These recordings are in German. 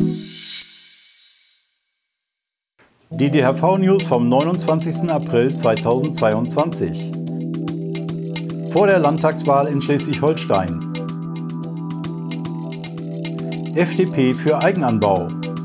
Die DHV-News vom 29. April 2022. Vor der Landtagswahl in Schleswig-Holstein. FDP für Eigenanbau.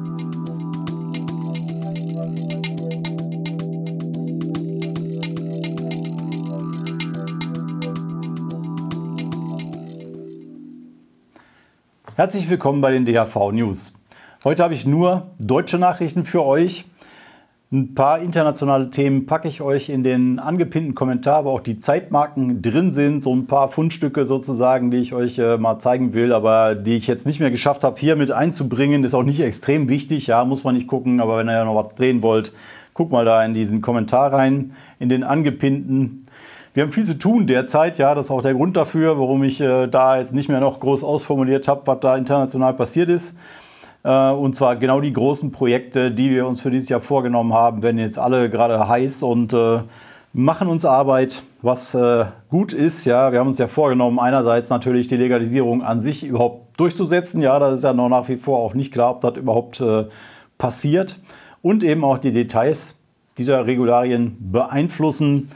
Herzlich willkommen bei den DHV-News. Heute habe ich nur deutsche Nachrichten für euch. Ein paar internationale Themen packe ich euch in den angepinnten Kommentar, wo auch die Zeitmarken drin sind. So ein paar Fundstücke sozusagen, die ich euch mal zeigen will, aber die ich jetzt nicht mehr geschafft habe, hier mit einzubringen. Ist auch nicht extrem wichtig, ja, muss man nicht gucken. Aber wenn ihr ja noch was sehen wollt, guckt mal da in diesen Kommentar rein, in den angepinnten. Wir haben viel zu tun derzeit, ja, das ist auch der Grund dafür, warum ich da jetzt nicht mehr noch groß ausformuliert habe, was da international passiert ist. Und zwar genau die großen Projekte, die wir uns für dieses Jahr vorgenommen haben, werden jetzt alle gerade heiß und machen uns Arbeit, was gut ist. Ja, wir haben uns ja vorgenommen, einerseits natürlich die Legalisierung an sich überhaupt durchzusetzen. Ja, das ist ja noch nach wie vor auch nicht klar, ob das überhaupt passiert. Und eben auch die Details dieser Regularien beeinflussen.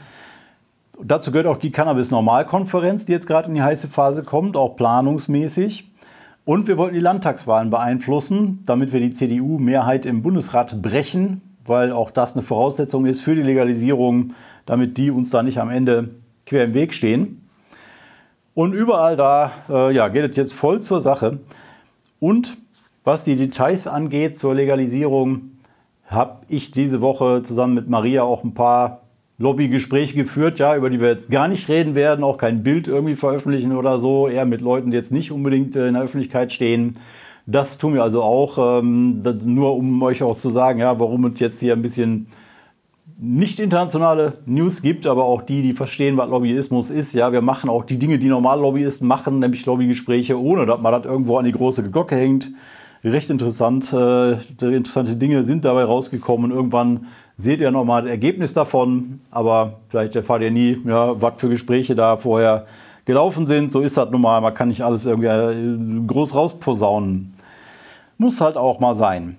Dazu gehört auch die Cannabis-Normalkonferenz, die jetzt gerade in die heiße Phase kommt, auch planungsmäßig. Und wir wollten die Landtagswahlen beeinflussen, damit wir die CDU-Mehrheit im Bundesrat brechen, weil auch das eine Voraussetzung ist für die Legalisierung, damit die uns da nicht am Ende quer im Weg stehen. Und überall da geht es jetzt voll zur Sache. Und was die Details angeht zur Legalisierung, habe ich diese Woche zusammen mit Maria auch ein paar Lobbygespräche geführt, ja, über die wir jetzt gar nicht reden werden, auch kein Bild irgendwie veröffentlichen oder so, eher mit Leuten, die jetzt nicht unbedingt in der Öffentlichkeit stehen. Das tun wir also auch, nur um euch auch zu sagen, ja, warum es jetzt hier ein bisschen nicht internationale News gibt, aber auch die verstehen, was Lobbyismus ist. Ja, wir machen auch die Dinge, die normal Lobbyisten machen, nämlich Lobbygespräche, ohne dass man das irgendwo an die große Glocke hängt. Recht interessant, interessante Dinge sind dabei rausgekommen. Irgendwann seht ihr nochmal das Ergebnis davon, aber vielleicht erfahrt ihr nie, ja, was für Gespräche da vorher gelaufen sind. So ist das nun mal, man kann nicht alles irgendwie groß rausposaunen. Muss halt auch mal sein.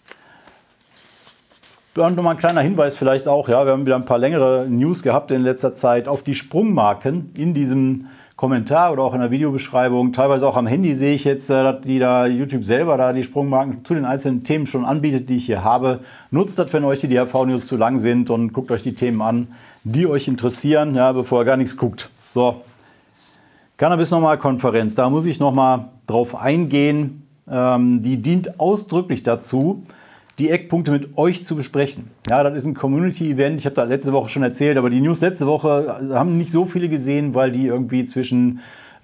Dann nochmal ein kleiner Hinweis vielleicht auch, ja, wir haben wieder ein paar längere News gehabt in letzter Zeit auf die Sprungmarken in diesem Kommentar oder auch in der Videobeschreibung. Teilweise auch am Handy sehe ich jetzt, dass YouTube selber da die Sprungmarken zu den einzelnen Themen schon anbietet, die ich hier habe. Nutzt das, wenn euch die DHV-News zu lang sind und guckt euch die Themen an, die euch interessieren, ja, bevor ihr gar nichts guckt. So, Cannabis-Normalkonferenz, da muss ich nochmal drauf eingehen. Die dient ausdrücklich dazu, die Eckpunkte mit euch zu besprechen. Ja, das ist ein Community-Event. Ich habe das letzte Woche schon erzählt, aber die News letzte Woche haben nicht so viele gesehen, weil die irgendwie zwischen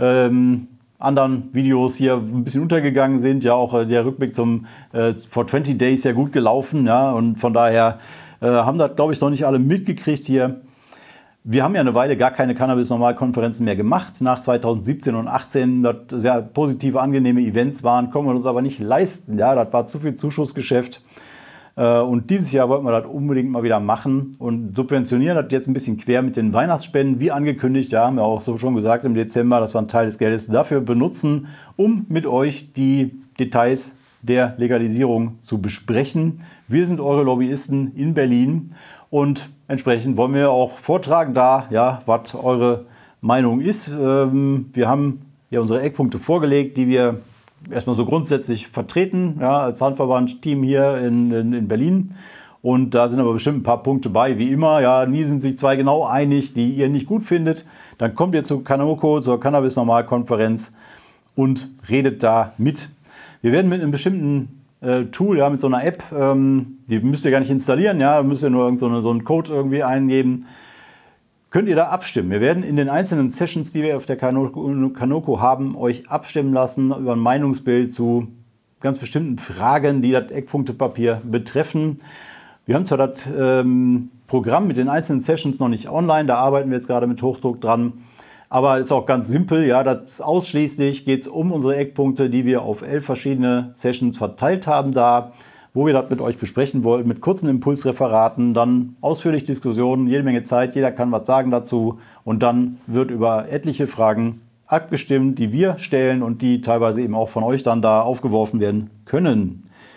anderen Videos hier ein bisschen untergegangen sind. Ja, auch der Rückblick zum For 20 Days ja gut gelaufen. Ja, und von daher haben das, glaube ich, noch nicht alle mitgekriegt hier. Wir haben ja eine Weile gar keine Cannabis-Normalkonferenzen mehr gemacht. Nach 2017 und 2018, das sehr positive, angenehme Events waren, können wir uns aber nicht leisten. Ja, das war zu viel Zuschussgeschäft. Und dieses Jahr wollten wir das unbedingt mal wieder machen und subventionieren das jetzt ein bisschen quer mit den Weihnachtsspenden, wie angekündigt. Ja, haben wir auch so schon gesagt im Dezember, dass wir einen Teil des Geldes dafür benutzen, um mit euch die Details der Legalisierung zu besprechen. Wir sind eure Lobbyisten in Berlin und entsprechend wollen wir auch vortragen da, ja, was eure Meinung ist. Wir haben ja unsere Eckpunkte vorgelegt, die wir erstmal so grundsätzlich vertreten, ja, als Handverband-Team hier in Berlin. Und da sind aber bestimmt ein paar Punkte bei, wie immer. Ja, nie sind sich zwei genau einig, die ihr nicht gut findet. Dann kommt ihr zu Canoko, zur Cannabis-Normalkonferenz und redet da mit. Wir werden mit einem bestimmten Tool, ja, mit so einer App, die müsst ihr gar nicht installieren, ja, da müsst ihr nur so einen Code irgendwie eingeben, könnt ihr da abstimmen. Wir werden in den einzelnen Sessions, die wir auf der Canoko haben, euch abstimmen lassen über ein Meinungsbild zu ganz bestimmten Fragen, die das Eckpunktepapier betreffen. Wir haben zwar das Programm mit den einzelnen Sessions noch nicht online, da arbeiten wir jetzt gerade mit Hochdruck dran. Aber ist auch ganz simpel, ja, das ausschließlich geht es um unsere Eckpunkte, die wir auf 11 verschiedene Sessions verteilt haben da, wo wir das mit euch besprechen wollen, mit kurzen Impulsreferaten, dann ausführlich Diskussionen, jede Menge Zeit, jeder kann was sagen dazu und dann wird über etliche Fragen abgestimmt, die wir stellen und die teilweise eben auch von euch dann da aufgeworfen werden können.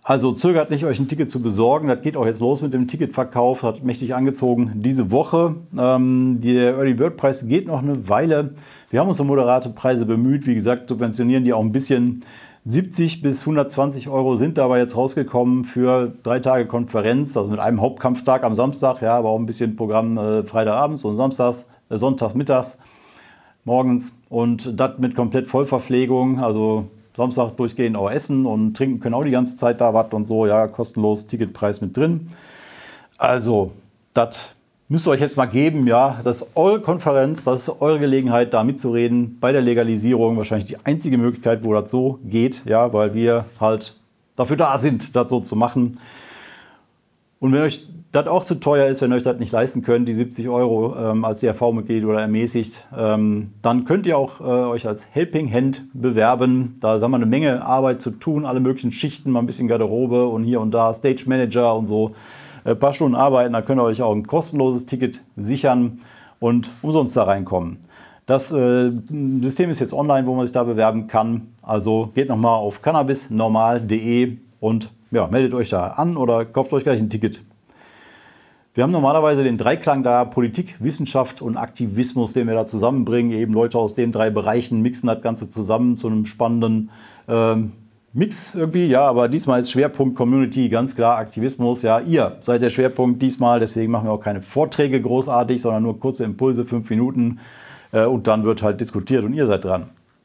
Also zögert nicht, euch ein Ticket zu besorgen. Das geht auch jetzt los mit dem Ticketverkauf. Hat mächtig angezogen diese Woche. Der Early Bird Preis geht noch eine Weile. Wir haben uns um moderate Preise bemüht. Wie gesagt, subventionieren die auch ein bisschen. 70 bis 120 Euro sind dabei jetzt rausgekommen für 3 Tage Konferenz. Also mit einem Hauptkampftag am Samstag, ja, aber auch ein bisschen Programm Freitagabends und Sonntagmittags, morgens. Und das mit komplett Vollverpflegung. Also Samstag durchgehend auch essen und trinken können auch die ganze Zeit da was und so. Ja, kostenlos, Ticketpreis mit drin. Also, das müsst ihr euch jetzt mal geben. Ja, das ist eure Konferenz, das ist eure Gelegenheit, da mitzureden bei der Legalisierung. Wahrscheinlich die einzige Möglichkeit, wo das so geht. Ja, weil wir halt dafür da sind, das so zu machen. Und wenn euch das auch zu teuer ist, wenn ihr euch das nicht leisten könnt, die 70 Euro als DRV-Mitglied oder ermäßigt, dann könnt ihr auch euch als Helping Hand bewerben. Da haben wir eine Menge Arbeit zu tun, alle möglichen Schichten, mal ein bisschen Garderobe und hier und da Stage Manager und so. Ein paar Stunden arbeiten, da könnt ihr euch auch ein kostenloses Ticket sichern und umsonst da reinkommen. Das System ist jetzt online, wo man sich da bewerben kann. Also geht nochmal auf cannabisnormal.de und ja, meldet euch da an oder kauft euch gleich ein Ticket. Wir haben normalerweise den Dreiklang da, Politik, Wissenschaft und Aktivismus, den wir da zusammenbringen. Eben Leute aus den 3 Bereichen mixen das Ganze zusammen zu einem spannenden Mix irgendwie. Ja, aber diesmal ist Schwerpunkt Community, ganz klar Aktivismus. Ja, ihr seid der Schwerpunkt diesmal, deswegen machen wir auch keine Vorträge großartig, sondern nur kurze Impulse, 5 Minuten. Und dann wird halt diskutiert und ihr seid dran.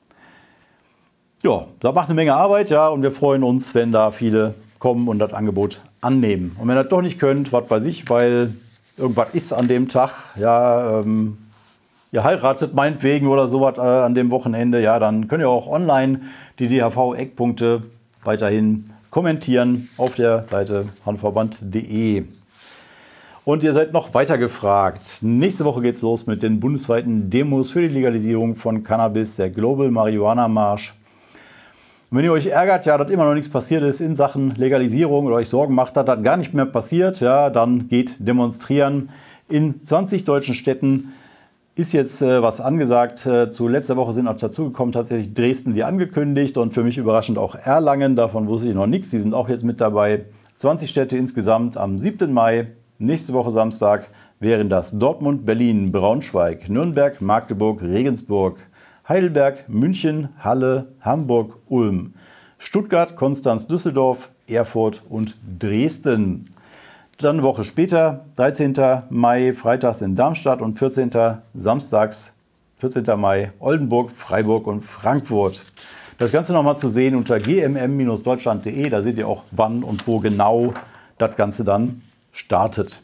Ja, da macht eine Menge Arbeit, ja, und wir freuen uns, wenn da viele kommen und das Angebot annehmen. Und wenn ihr das doch nicht könnt, was weiß ich, weil irgendwas ist an dem Tag, ja, ihr heiratet meinetwegen oder sowas an dem Wochenende, ja, dann könnt ihr auch online die DHV-Eckpunkte weiterhin kommentieren auf der Seite hanverband.de. Und ihr seid noch weiter gefragt. Nächste Woche geht's los mit den bundesweiten Demos für die Legalisierung von Cannabis, der Global Marihuana Marsch. Und wenn ihr euch ärgert, ja, dass immer noch nichts passiert ist in Sachen Legalisierung oder euch Sorgen macht, dass das gar nicht mehr passiert, ja, dann geht demonstrieren. In 20 deutschen Städten ist jetzt was angesagt. Zu letzter Woche sind auch dazugekommen tatsächlich Dresden wie angekündigt und für mich überraschend auch Erlangen. Davon wusste ich noch nichts. Die sind auch jetzt mit dabei. 20 Städte insgesamt am 7. Mai, nächste Woche Samstag, wären das Dortmund, Berlin, Braunschweig, Nürnberg, Magdeburg, Regensburg, Heidelberg, München, Halle, Hamburg, Ulm, Stuttgart, Konstanz, Düsseldorf, Erfurt und Dresden. Dann eine Woche später, 13. Mai, freitags in Darmstadt und 14. samstags, 14. Mai, Oldenburg, Freiburg und Frankfurt. Das Ganze nochmal zu sehen unter gmm-deutschland.de, da seht ihr auch, wann und wo genau das Ganze dann startet.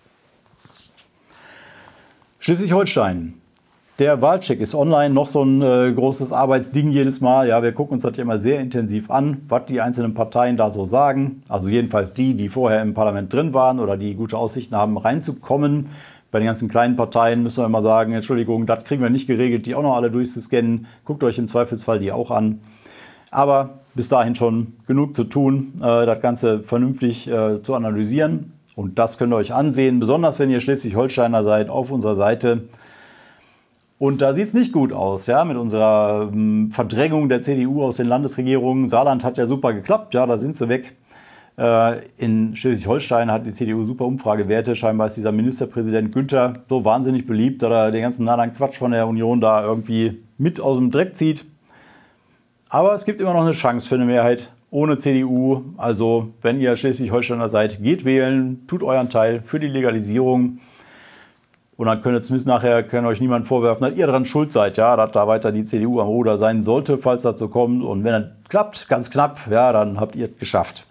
Schleswig-Holstein. Der Wahlcheck ist online, noch so ein großes Arbeitsding jedes Mal. Ja, wir gucken uns das ja immer sehr intensiv an, was die einzelnen Parteien da so sagen. Also jedenfalls die vorher im Parlament drin waren oder die gute Aussichten haben, reinzukommen. Bei den ganzen kleinen Parteien müssen wir immer sagen, Entschuldigung, das kriegen wir nicht geregelt, die auch noch alle durchzuscannen. Guckt euch im Zweifelsfall die auch an. Aber bis dahin schon genug zu tun, das Ganze vernünftig zu analysieren. Und das könnt ihr euch ansehen, besonders wenn ihr Schleswig-Holsteiner seid, auf unserer Seite. Und da sieht es nicht gut aus, ja, mit unserer Verdrängung der CDU aus den Landesregierungen. Saarland hat ja super geklappt, ja, da sind sie weg. In Schleswig-Holstein hat die CDU super Umfragewerte. Scheinbar ist dieser Ministerpräsident Günther so wahnsinnig beliebt, dass er den ganzen anderen Quatsch von der Union da irgendwie mit aus dem Dreck zieht. Aber es gibt immer noch eine Chance für eine Mehrheit ohne CDU. Also wenn ihr Schleswig-Holsteiner seid, geht wählen, tut euren Teil für die Legalisierung. Und dann könnt ihr zumindest nachher euch niemand vorwerfen, dass ihr daran schuld seid, ja, dass da weiter die CDU am Ruder sein sollte, falls das so kommt. Und wenn das klappt, ganz knapp, ja, dann habt ihr es geschafft.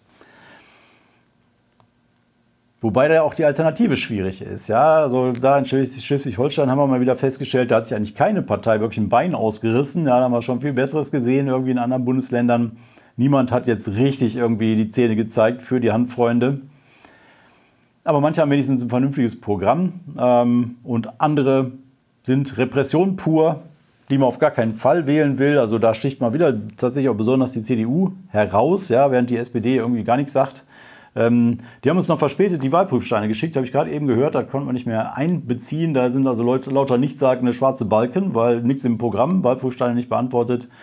Wobei da auch die Alternative schwierig ist. Ja, also da in Schleswig-Holstein haben wir mal wieder festgestellt, da hat sich eigentlich keine Partei wirklich ein Bein ausgerissen. Ja, da haben wir schon viel Besseres gesehen, irgendwie in anderen Bundesländern. Niemand hat jetzt richtig irgendwie die Zähne gezeigt für die Handfreunde. Aber manche haben wenigstens ein vernünftiges Programm und andere sind Repression pur, die man auf gar keinen Fall wählen will. Also da sticht mal wieder tatsächlich auch besonders die CDU heraus, ja, während die SPD irgendwie gar nichts sagt. Die haben uns noch verspätet die Wahlprüfsteine geschickt, habe ich gerade eben gehört, da konnte man nicht mehr einbeziehen. Da sind also Leute lauter nichtssagende schwarze Balken, weil nichts im Programm, Wahlprüfsteine nicht beantwortet.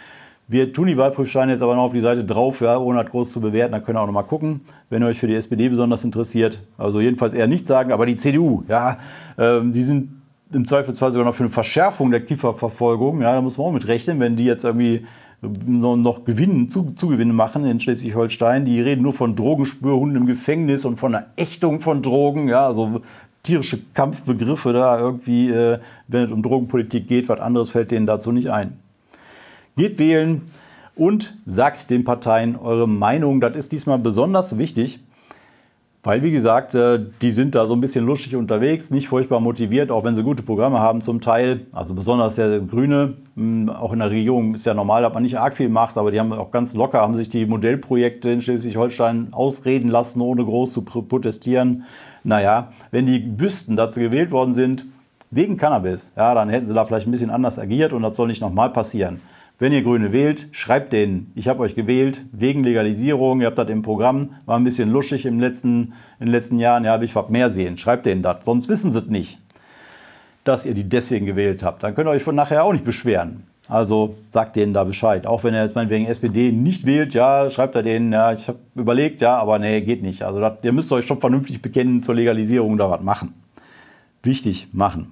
Wir tun die Wahlprüfsteine jetzt aber noch auf die Seite drauf, ja, ohne das groß zu bewerten. Da könnt ihr auch noch mal gucken, wenn ihr euch für die SPD besonders interessiert. Also jedenfalls eher nicht sagen, aber die CDU, ja, die sind im Zweifelsfall sogar noch für eine Verschärfung der Kieferverfolgung. Ja, da muss man auch mit rechnen, wenn die jetzt irgendwie noch Zugewinne machen in Schleswig-Holstein. Die reden nur von Drogenspürhunden im Gefängnis und von einer Ächtung von Drogen. Ja, also tierische Kampfbegriffe da irgendwie, wenn es um Drogenpolitik geht. Was anderes fällt denen dazu nicht ein. Geht wählen und sagt den Parteien eure Meinung. Das ist diesmal besonders wichtig, weil, wie gesagt, die sind da so ein bisschen lustig unterwegs, nicht furchtbar motiviert, auch wenn sie gute Programme haben zum Teil. Also besonders der Grüne, auch in der Regierung ist ja normal, dass man nicht arg viel macht, aber die haben auch ganz locker, haben sich die Modellprojekte in Schleswig-Holstein ausreden lassen, ohne groß zu protestieren. Naja, wenn die wüssten, dass sie gewählt worden sind wegen Cannabis, ja, dann hätten sie da vielleicht ein bisschen anders agiert und das soll nicht nochmal passieren. Wenn ihr Grüne wählt, schreibt denen, ich habe euch gewählt wegen Legalisierung, ihr habt das im Programm, war ein bisschen luschig in den letzten Jahren, ja, ich was mehr sehen. Schreibt denen das, sonst wissen sie es nicht, dass ihr die deswegen gewählt habt. Dann könnt ihr euch von nachher auch nicht beschweren. Also sagt denen da Bescheid. Auch wenn ihr jetzt meinetwegen SPD nicht wählt, ja, schreibt er denen, ja, ich habe überlegt, ja, aber nee, geht nicht. Also ihr müsst euch schon vernünftig bekennen zur Legalisierung, da was machen. Wichtig, machen.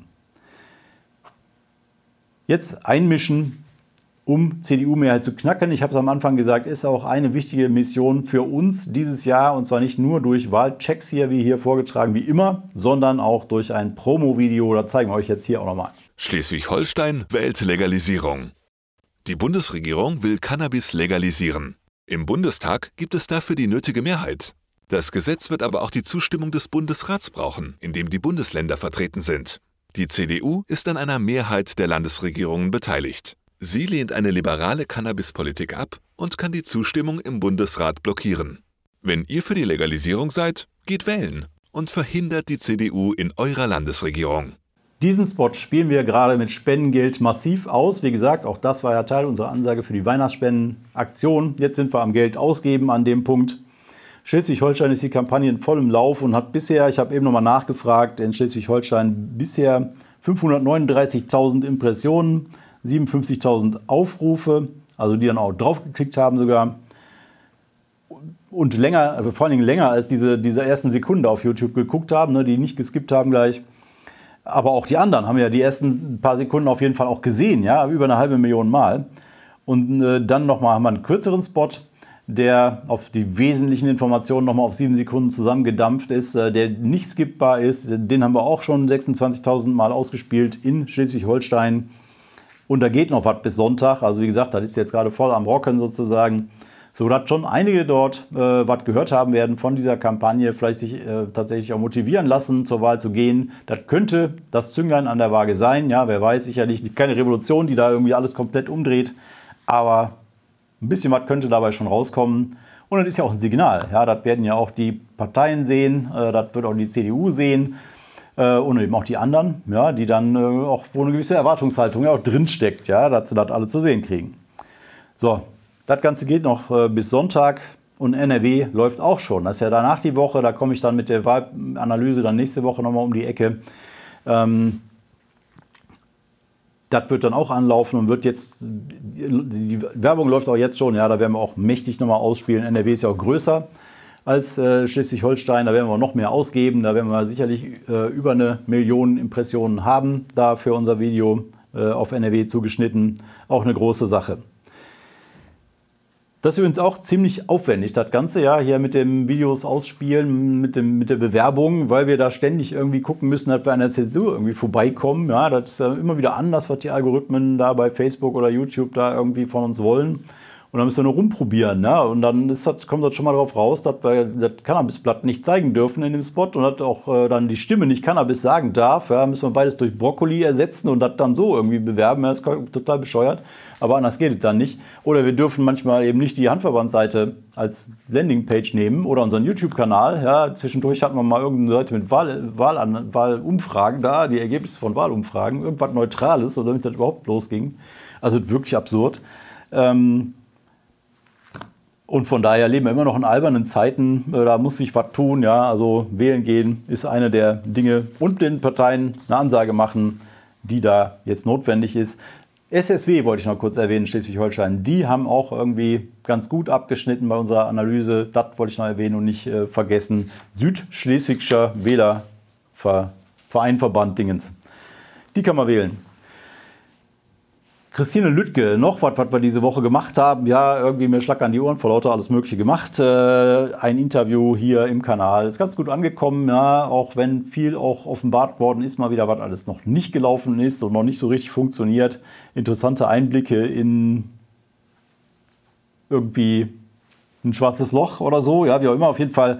Jetzt einmischen, um CDU-Mehrheit zu knacken. Ich habe es am Anfang gesagt, ist auch eine wichtige Mission für uns dieses Jahr. Und zwar nicht nur durch Wahlchecks hier, wie hier vorgetragen, wie immer, sondern auch durch ein Promo-Video. Da zeigen wir euch jetzt hier auch nochmal. Schleswig-Holstein wählt Legalisierung. Die Bundesregierung will Cannabis legalisieren. Im Bundestag gibt es dafür die nötige Mehrheit. Das Gesetz wird aber auch die Zustimmung des Bundesrats brauchen, in dem die Bundesländer vertreten sind. Die CDU ist an einer Mehrheit der Landesregierungen beteiligt. Sie lehnt eine liberale Cannabispolitik ab und kann die Zustimmung im Bundesrat blockieren. Wenn ihr für die Legalisierung seid, geht wählen und verhindert die CDU in eurer Landesregierung. Diesen Spot spielen wir gerade mit Spendengeld massiv aus. Wie gesagt, auch das war ja Teil unserer Ansage für die Weihnachtsspendenaktion. Jetzt sind wir am Geld ausgeben an dem Punkt. Schleswig-Holstein ist die Kampagne in vollem Lauf und hat bisher, ich habe eben nochmal nachgefragt, in Schleswig-Holstein bisher 539.000 Impressionen, 57.000 Aufrufe, also die dann auch draufgeklickt haben sogar. Und länger, also vor allen Dingen länger als diese ersten Sekunde auf YouTube geguckt haben, ne, die nicht geskippt haben gleich. Aber auch die anderen haben ja die ersten paar Sekunden auf jeden Fall auch gesehen, ja, über 500.000 Mal. Und dann nochmal haben wir einen kürzeren Spot, der auf die wesentlichen Informationen nochmal auf 7 Sekunden zusammengedampft ist, der nicht skippbar ist. Den haben wir auch schon 26.000 Mal ausgespielt in Schleswig-Holstein. Und da geht noch was bis Sonntag. Also wie gesagt, das ist jetzt gerade voll am Rocken sozusagen. So dass schon einige dort was gehört haben werden von dieser Kampagne, vielleicht sich tatsächlich auch motivieren lassen, zur Wahl zu gehen. Das könnte das Zünglein an der Waage sein. Ja, wer weiß, sicherlich keine Revolution, die da irgendwie alles komplett umdreht. Aber ein bisschen was könnte dabei schon rauskommen. Und das ist ja auch ein Signal. Ja, das werden ja auch die Parteien sehen, das wird auch die CDU sehen. Und eben auch die anderen, ja, die dann auch, wo eine gewisse Erwartungshaltung ja auch drinsteckt, ja, dass sie das alle zu sehen kriegen. So, das Ganze geht noch bis Sonntag und NRW läuft auch schon. Das ist ja danach die Woche, da komme ich dann mit der Wahlanalyse dann nächste Woche nochmal um die Ecke. Das wird dann auch anlaufen und wird jetzt, die Werbung läuft auch jetzt schon, ja, da werden wir auch mächtig nochmal ausspielen. NRW ist ja auch größer als Schleswig-Holstein, da werden wir noch mehr ausgeben, da werden wir sicherlich über 1 Million Impressionen haben, da für unser Video auf NRW zugeschnitten, auch eine große Sache. Das ist übrigens auch ziemlich aufwendig, das Ganze, ja, hier mit dem Videos ausspielen, mit der Bewerbung, weil wir da ständig irgendwie gucken müssen, dass wir an der Zensur irgendwie vorbeikommen, ja, das ist immer wieder anders, was die Algorithmen da bei Facebook oder YouTube da irgendwie von uns wollen. Und dann müssen wir nur rumprobieren. Ne? Und dann kommt das schon mal darauf raus, dass wir das Cannabisblatt nicht zeigen dürfen in dem Spot und dass auch dann die Stimme nicht Cannabis sagen darf. Ja? Müssen wir beides durch Brokkoli ersetzen und das dann so irgendwie bewerben. Ja, das ist total bescheuert. Aber anders geht es dann nicht. Oder wir dürfen manchmal eben nicht die Handverbandsseite als Landingpage nehmen oder unseren YouTube-Kanal. Ja? Zwischendurch hatten wir mal irgendeine Seite mit Wahlumfragen da, die Ergebnisse von Wahlumfragen. Irgendwas Neutrales, damit das überhaupt losging. Also wirklich absurd. Und von daher leben wir immer noch in albernen Zeiten. Da muss sich was tun. Ja? Also wählen gehen ist eine der Dinge und den Parteien eine Ansage machen, die da jetzt notwendig ist. SSW wollte ich noch kurz erwähnen, Schleswig-Holstein. Die haben auch irgendwie ganz gut abgeschnitten bei unserer Analyse. Das wollte ich noch erwähnen und nicht vergessen. Südschleswigscher Wählerverein, Dingens. Die kann man wählen. Christine Lüttke, noch was wir diese Woche gemacht haben. Ja, irgendwie mir Schlag an die Ohren, vor lauter alles Mögliche gemacht. Ein Interview hier im Kanal. Ist ganz gut angekommen, ja, auch wenn viel auch offenbart worden ist, mal wieder was alles noch nicht gelaufen ist und noch nicht so richtig funktioniert. Interessante Einblicke in irgendwie ein schwarzes Loch oder so. Ja, wie auch immer, auf jeden Fall.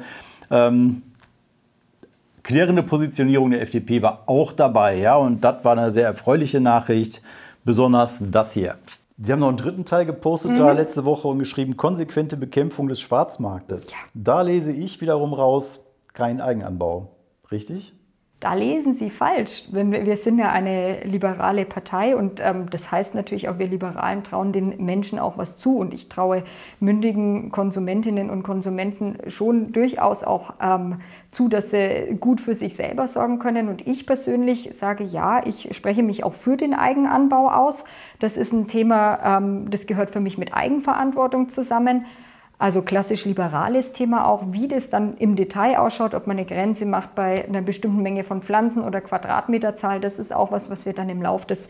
Klärende Positionierung der FDP war auch dabei. Ja, und das war eine sehr erfreuliche Nachricht. Besonders das hier. Sie haben noch einen dritten Teil gepostet da letzte Woche und geschrieben, konsequente Bekämpfung des Schwarzmarktes. Ja. Da lese ich wiederum raus, kein Eigenanbau. Richtig? Da lesen Sie falsch. Wir sind ja eine liberale Partei und das heißt natürlich auch, wir Liberalen trauen den Menschen auch was zu. Und ich traue mündigen Konsumentinnen und Konsumenten schon durchaus auch zu, dass sie gut für sich selber sorgen können. Und ich persönlich sage ja, ich spreche mich auch für den Eigenanbau aus. Das ist ein Thema, das gehört für mich mit Eigenverantwortung zusammen. Also klassisch liberales Thema auch, wie das dann im Detail ausschaut, ob man eine Grenze macht bei einer bestimmten Menge von Pflanzen oder Quadratmeterzahl. Das ist auch was wir dann im Laufe des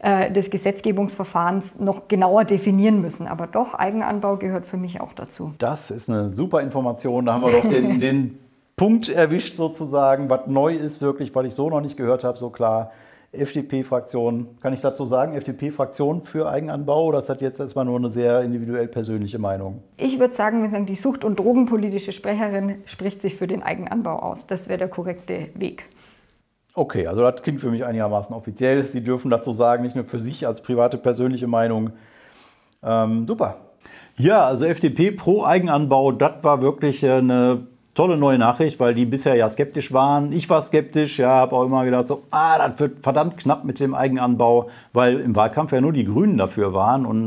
Gesetzgebungsverfahrens noch genauer definieren müssen. Aber doch, Eigenanbau gehört für mich auch dazu. Das ist eine super Information. Da haben wir doch den Punkt erwischt sozusagen, was neu ist wirklich, weil ich so noch nicht gehört habe, so klar. FDP-Fraktion, kann ich dazu sagen, FDP-Fraktion für Eigenanbau oder ist das jetzt erstmal nur eine sehr individuell persönliche Meinung? Ich würde sagen, die Sucht- und Drogenpolitische Sprecherin spricht sich für den Eigenanbau aus. Das wäre der korrekte Weg. Okay, also das klingt für mich einigermaßen offiziell. Sie dürfen dazu sagen, nicht nur für sich als private persönliche Meinung. Super. Ja, also FDP pro Eigenanbau, das war wirklich eine tolle neue Nachricht, weil die bisher ja skeptisch waren. Ich war skeptisch, ja, habe auch immer gedacht, so, das wird verdammt knapp mit dem Eigenanbau, weil im Wahlkampf ja nur die Grünen dafür waren und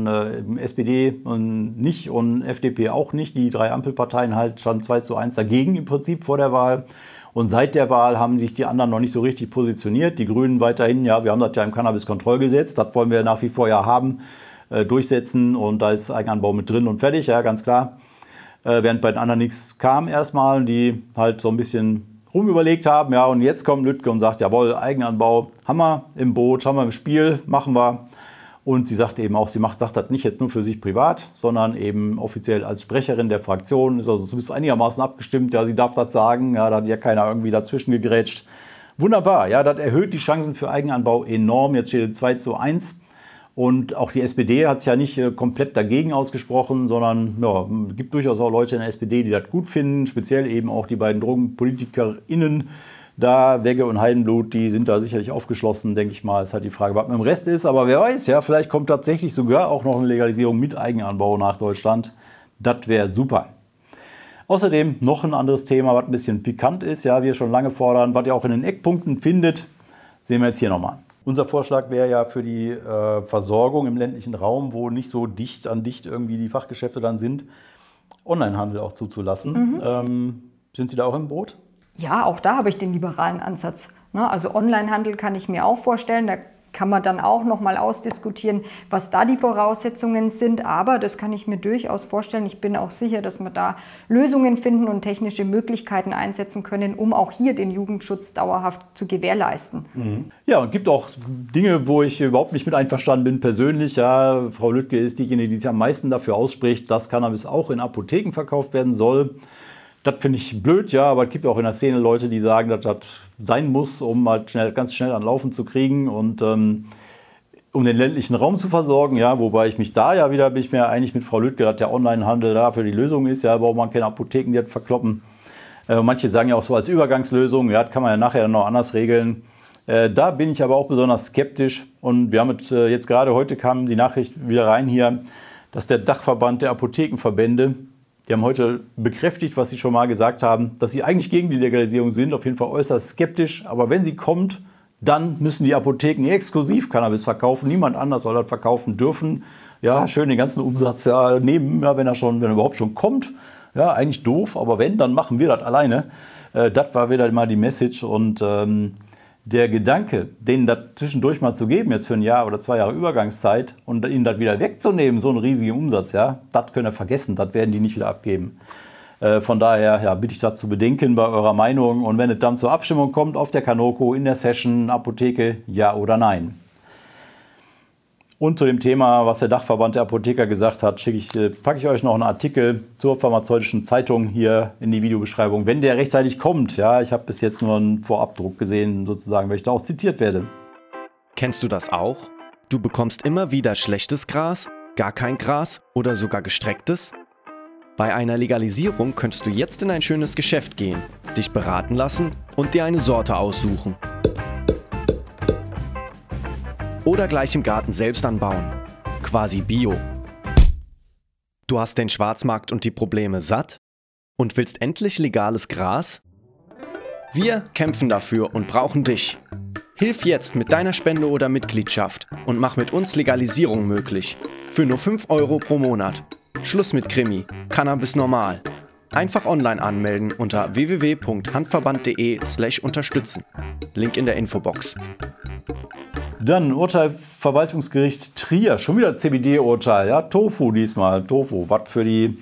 SPD und nicht und FDP auch nicht. Die drei Ampelparteien halt standen 2:1 dagegen im Prinzip vor der Wahl. Und seit der Wahl haben sich die anderen noch nicht so richtig positioniert. Die Grünen weiterhin, ja, wir haben das ja im Cannabis-Kontrollgesetz, das wollen wir nach wie vor ja haben, durchsetzen und da ist Eigenanbau mit drin und fertig, ja, ganz klar. Während bei den anderen nichts kam erstmal, die halt so ein bisschen rumüberlegt haben. Ja, und jetzt kommt Lüttke und sagt, jawohl, Eigenanbau haben wir im Boot, haben wir im Spiel, machen wir. Und sie sagt eben auch, sagt das nicht jetzt nur für sich privat, sondern eben offiziell als Sprecherin der Fraktion. Ist also zumindest einigermaßen abgestimmt. Ja, sie darf das sagen, ja, da hat ja keiner irgendwie dazwischen gegrätscht. Wunderbar, ja, das erhöht die Chancen für Eigenanbau enorm. Jetzt steht es 2:1. Und auch die SPD hat sich ja nicht komplett dagegen ausgesprochen, sondern ja, es gibt durchaus auch Leute in der SPD, die das gut finden. Speziell eben auch die beiden DrogenpolitikerInnen, da Wegge und Heidenblut, die sind da sicherlich aufgeschlossen, denke ich mal. Ist halt die Frage, was mit dem Rest ist. Aber wer weiß, ja, vielleicht kommt tatsächlich sogar auch noch eine Legalisierung mit Eigenanbau nach Deutschland. Das wäre super. Außerdem noch ein anderes Thema, was ein bisschen pikant ist, ja, wir schon lange fordern, was ihr auch in den Eckpunkten findet, sehen wir jetzt hier nochmal. Unser Vorschlag wäre ja für die Versorgung im ländlichen Raum, wo nicht so dicht an dicht irgendwie die Fachgeschäfte dann sind, Onlinehandel auch zuzulassen. Sind Sie da auch im Boot? Ja, auch da habe ich den liberalen Ansatz. Also Onlinehandel kann ich mir auch vorstellen. Da kann man dann auch noch mal ausdiskutieren, was da die Voraussetzungen sind. Aber das kann ich mir durchaus vorstellen. Ich bin auch sicher, dass wir da Lösungen finden und technische Möglichkeiten einsetzen können, um auch hier den Jugendschutz dauerhaft zu gewährleisten. Ja, und gibt auch Dinge, wo ich überhaupt nicht mit einverstanden bin persönlich. Ja, Frau Lüttke ist diejenige, die sich am meisten dafür ausspricht, dass Cannabis auch in Apotheken verkauft werden soll. Das finde ich blöd, ja, aber es gibt auch in der Szene Leute, die sagen, dass das sein muss, um halt ganz schnell an Laufen zu kriegen und um den ländlichen Raum zu versorgen, ja, wobei ich mich da ja wieder, bin ich mir einig mit Frau Lüttke, dass der Onlinehandel dafür die Lösung ist, ja, braucht man keine Apotheken, die das verkloppen. Manche sagen ja auch so als Übergangslösung, ja, das kann man ja nachher dann noch anders regeln. Da bin ich aber auch besonders skeptisch und wir haben jetzt gerade heute kam die Nachricht wieder rein hier, dass der Dachverband der Apothekenverbände, die haben heute bekräftigt, was sie schon mal gesagt haben, dass sie eigentlich gegen die Legalisierung sind, auf jeden Fall äußerst skeptisch. Aber wenn sie kommt, dann müssen die Apotheken exklusiv Cannabis verkaufen. Niemand anders soll das verkaufen dürfen. Ja, schön den ganzen Umsatz ja, nehmen, ja, wenn er überhaupt schon kommt. Ja, eigentlich doof, aber wenn, dann machen wir das alleine. Das war wieder mal die Message und der Gedanke, denen das zwischendurch mal zu geben, jetzt für ein Jahr oder 2 Jahre Übergangszeit und ihnen das wieder wegzunehmen, so einen riesigen Umsatz, ja, das könnt ihr vergessen, das werden die nicht wieder abgeben. Von daher ja, bitte ich das zu bedenken bei eurer Meinung und wenn es dann zur Abstimmung kommt auf der Kanoko, in der Session, Apotheke, ja oder nein. Und zu dem Thema, was der Dachverband der Apotheker gesagt hat, packe ich euch noch einen Artikel zur Pharmazeutischen Zeitung hier in die Videobeschreibung, wenn der rechtzeitig kommt. Ja, ich habe bis jetzt nur einen Vorabdruck gesehen, sozusagen, weil ich da auch zitiert werde. Kennst du das auch? Du bekommst immer wieder schlechtes Gras, gar kein Gras oder sogar gestrecktes? Bei einer Legalisierung könntest du jetzt in ein schönes Geschäft gehen, dich beraten lassen und dir eine Sorte aussuchen. Oder gleich im Garten selbst anbauen. Quasi Bio. Du hast den Schwarzmarkt und die Probleme satt? Und willst endlich legales Gras? Wir kämpfen dafür und brauchen dich. Hilf jetzt mit deiner Spende oder Mitgliedschaft und mach mit uns Legalisierung möglich. Für nur 5 Euro pro Monat. Schluss mit Krimi. Cannabis normal. Einfach online anmelden unter www.handverband.de/unterstützen. Link in der Infobox. Dann Urteil Verwaltungsgericht Trier. Schon wieder CBD-Urteil. Ja, Tofu diesmal. Tofu. Was für die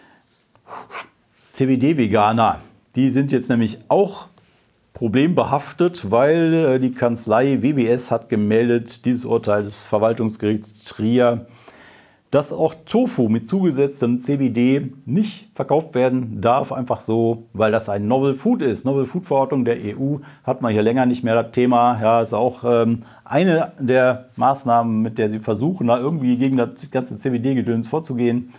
CBD-Veganer. Die sind jetzt nämlich auch problembehaftet, weil die Kanzlei WBS hat gemeldet, dieses Urteil des Verwaltungsgerichts Trier, dass auch Tofu mit zugesetztem CBD nicht verkauft werden darf, einfach so, weil das ein Novel Food ist. Novel Food Verordnung der EU hat man hier länger nicht mehr das Thema. Ja, ist auch eine der Maßnahmen, mit der sie versuchen, da irgendwie gegen das ganze CBD-Gedöns vorzugehen.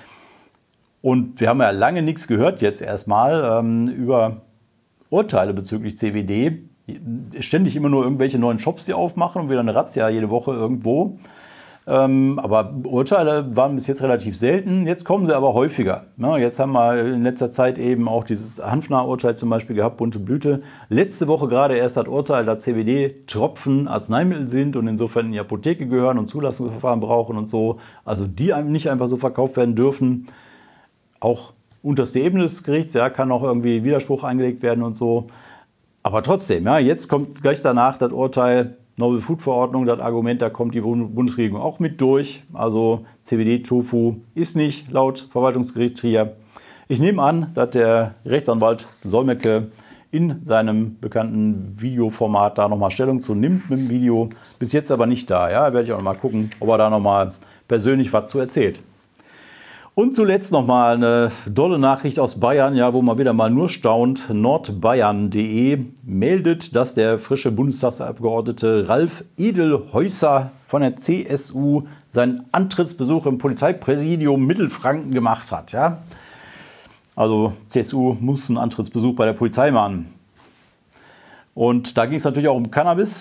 Und wir haben ja lange nichts gehört jetzt erstmal über Urteile bezüglich CBD. Ständig immer nur irgendwelche neuen Shops, die aufmachen und wieder eine Razzia jede Woche irgendwo. Aber Urteile waren bis jetzt relativ selten, jetzt kommen sie aber häufiger. Jetzt haben wir in letzter Zeit eben auch dieses Hanfner-Urteil zum Beispiel gehabt, bunte Blüte. Letzte Woche gerade erst das Urteil, dass CBD-Tropfen Arzneimittel sind und insofern in die Apotheke gehören und Zulassungsverfahren brauchen und so. Also die nicht einfach so verkauft werden dürfen. Auch unterste Ebene des Gerichts, ja, kann auch irgendwie Widerspruch eingelegt werden und so. Aber trotzdem, ja, jetzt kommt gleich danach das Urteil, Novel Food Verordnung, das Argument, da kommt die Bundesregierung auch mit durch. Also CBD-Tofu ist nicht laut Verwaltungsgericht Trier. Ich nehme an, dass der Rechtsanwalt Solmecke in seinem bekannten Videoformat da nochmal Stellung zu nimmt mit dem Video. Bis jetzt aber nicht da. Ja, werde ich auch noch mal gucken, ob er da nochmal persönlich was zu erzählt. Und zuletzt nochmal eine dolle Nachricht aus Bayern, ja, wo man wieder mal nur staunt. Nordbayern.de meldet, dass der frische Bundestagsabgeordnete Ralf Edelhäuser von der CSU seinen Antrittsbesuch im Polizeipräsidium Mittelfranken gemacht hat. Ja? Also CSU muss einen Antrittsbesuch bei der Polizei machen. Und da ging es natürlich auch um Cannabis.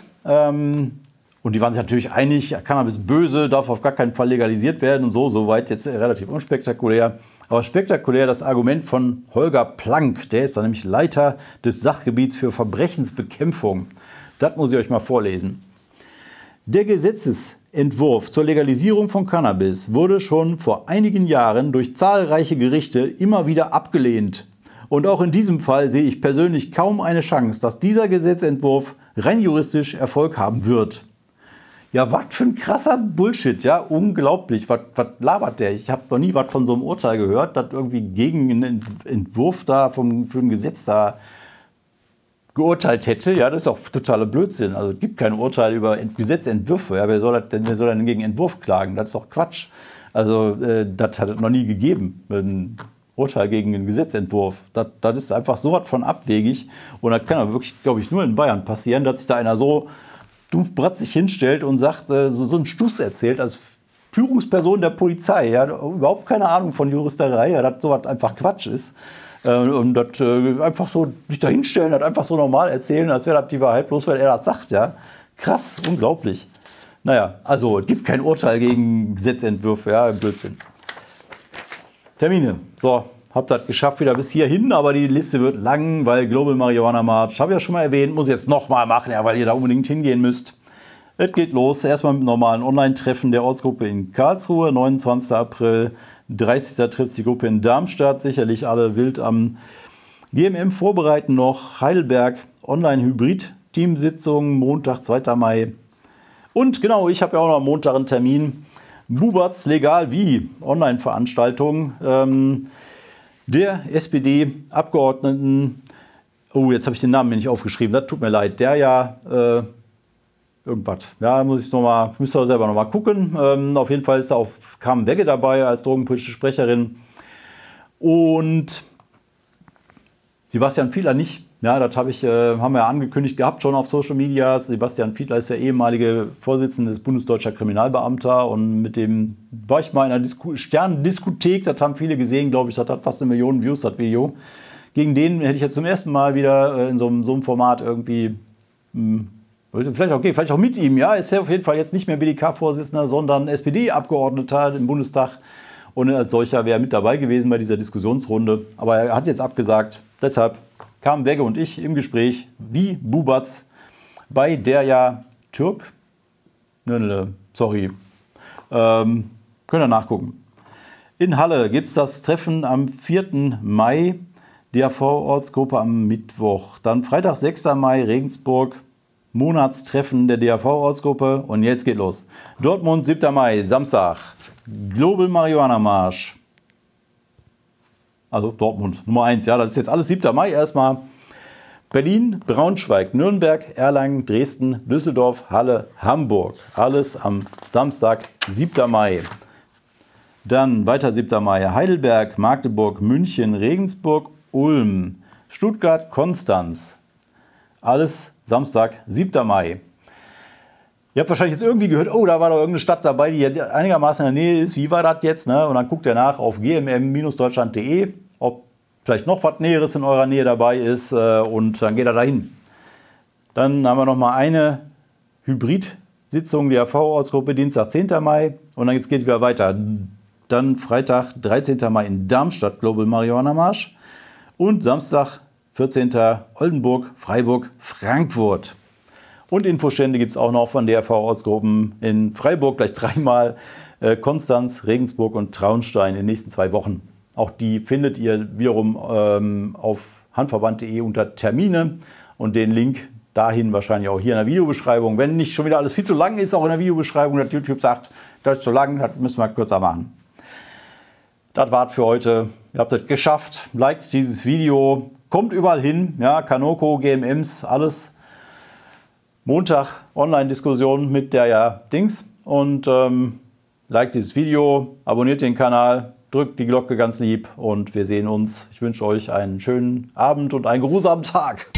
Und die waren sich natürlich einig, Cannabis böse, darf auf gar keinen Fall legalisiert werden und so. Soweit jetzt relativ unspektakulär. Aber spektakulär das Argument von Holger Planck. Der ist dann nämlich Leiter des Sachgebiets für Verbrechensbekämpfung. Das muss ich euch mal vorlesen. Der Gesetzesentwurf zur Legalisierung von Cannabis wurde schon vor einigen Jahren durch zahlreiche Gerichte immer wieder abgelehnt. Und auch in diesem Fall sehe ich persönlich kaum eine Chance, dass dieser Gesetzentwurf rein juristisch Erfolg haben wird. Ja, was für ein krasser Bullshit, ja, unglaublich. Was labert der? Ich habe noch nie was von so einem Urteil gehört, das irgendwie gegen einen Entwurf da für ein Gesetz da geurteilt hätte. Ja, das ist auch totaler Blödsinn. Also es gibt kein Urteil über Gesetzentwürfe. Ja, wer soll denn gegen Entwurf klagen? Das ist doch Quatsch. Also das hat es noch nie gegeben. Ein Urteil gegen einen Gesetzentwurf. Das ist einfach so was von abwegig. Und das kann aber wirklich, glaube ich, nur in Bayern passieren, dass sich da einer so dumpfbratzig hinstellt und sagt, so einen Stuss erzählt als Führungsperson der Polizei. Ja, überhaupt keine Ahnung von Juristerei, ja, dass sowas einfach Quatsch ist. Und das einfach so sich da hinstellen, das einfach so normal erzählen, als wäre das die Wahrheit, bloß weil er das sagt. Ja. Krass, unglaublich. Naja, also es gibt kein Urteil gegen Gesetzentwürfe, ja, Blödsinn. Termine. So, habt das geschafft wieder bis hierhin, aber die Liste wird lang, weil Global Marihuana March, habe ich ja schon mal erwähnt, muss ich jetzt nochmal machen, ja, weil ihr da unbedingt hingehen müsst. Es geht los, erstmal mit einem normalen Online-Treffen der Ortsgruppe in Karlsruhe, 29. April, 30. trifft die Gruppe in Darmstadt, sicherlich alle wild am GMM vorbereiten noch, Heidelberg, Online-Hybrid Teamsitzung, Montag, 2. Mai. Und genau, ich habe ja auch noch am Montag einen Termin. Bubatz Legal wie Online-Veranstaltung der SPD-Abgeordneten. Oh, jetzt habe ich den Namen mir nicht aufgeschrieben, das tut mir leid. Der ja irgendwas. Ja, müsst ihr selber nochmal gucken. Auf jeden Fall ist da auch Carmen Wegge dabei als drogenpolitische Sprecherin. Und Sebastian Fiedler nicht. Ja, das haben wir ja angekündigt gehabt schon auf Social Media. Sebastian Fiedler ist der ehemalige Vorsitzende des Bundesdeutscher Kriminalbeamter und mit dem war ich mal in einer Sternendiskothek. Das haben viele gesehen, glaube ich. Das hat fast 1 Million Views, das Video. Gegen den hätte ich jetzt zum ersten Mal wieder in so einem Format irgendwie, vielleicht auch mit ihm. Ja, ist ja auf jeden Fall jetzt nicht mehr BDK-Vorsitzender, sondern SPD-Abgeordneter im Bundestag. Und als solcher wäre er mit dabei gewesen bei dieser Diskussionsrunde. Aber er hat jetzt abgesagt. Deshalb kamen Wegge und ich im Gespräch, wie Bubatz bei der ja Türk. Sorry. Könnt ihr nachgucken. In Halle gibt es das Treffen am 4. Mai, DAV-Ortsgruppe am Mittwoch. Dann Freitag, 6. Mai, Regensburg, Monatstreffen der DAV-Ortsgruppe. Und jetzt geht los. Dortmund, 7. Mai, Samstag, Global Marihuana Marsch. Also Dortmund, Nummer 1. Ja, das ist jetzt alles 7. Mai erstmal. Berlin, Braunschweig, Nürnberg, Erlangen, Dresden, Düsseldorf, Halle, Hamburg. Alles am Samstag, 7. Mai. Dann weiter 7. Mai. Heidelberg, Magdeburg, München, Regensburg, Ulm, Stuttgart, Konstanz. Alles Samstag, 7. Mai. Ihr habt wahrscheinlich jetzt irgendwie gehört, oh, da war doch irgendeine Stadt dabei, die einigermaßen in der Nähe ist. Wie war das jetzt? Ne? Und dann guckt ihr nach auf gmm-deutschland.de, ob vielleicht noch was Näheres in eurer Nähe dabei ist. Und dann geht er dahin. Dann haben wir noch mal eine Hybrid-Sitzung der DAV-Ortsgruppe, Dienstag, 10. Mai. Und dann geht es wieder weiter. Dann Freitag, 13. Mai in Darmstadt, Global Marihuana Marsch. Und Samstag, 14. Oldenburg, Freiburg, Frankfurt. Und Infostände gibt es auch noch von DAV-Ortsgruppen in Freiburg, gleich 3-mal, Konstanz, Regensburg und Traunstein in den nächsten 2 Wochen. Auch die findet ihr wiederum auf handverband.de unter Termine und den Link dahin wahrscheinlich auch hier in der Videobeschreibung. Wenn nicht schon wieder alles viel zu lang ist, auch in der Videobeschreibung, dass YouTube sagt, das ist zu lang, das müssen wir kürzer machen. Das war's für heute. Ihr habt es geschafft. Liked dieses Video. Kommt überall hin. Ja, Kanoko, GMMs, alles. Montag Online-Diskussion mit der ja Dings. Und liked dieses Video, abonniert den Kanal, drückt die Glocke ganz lieb und wir sehen uns. Ich wünsche euch einen schönen Abend und einen geruhsamen Tag.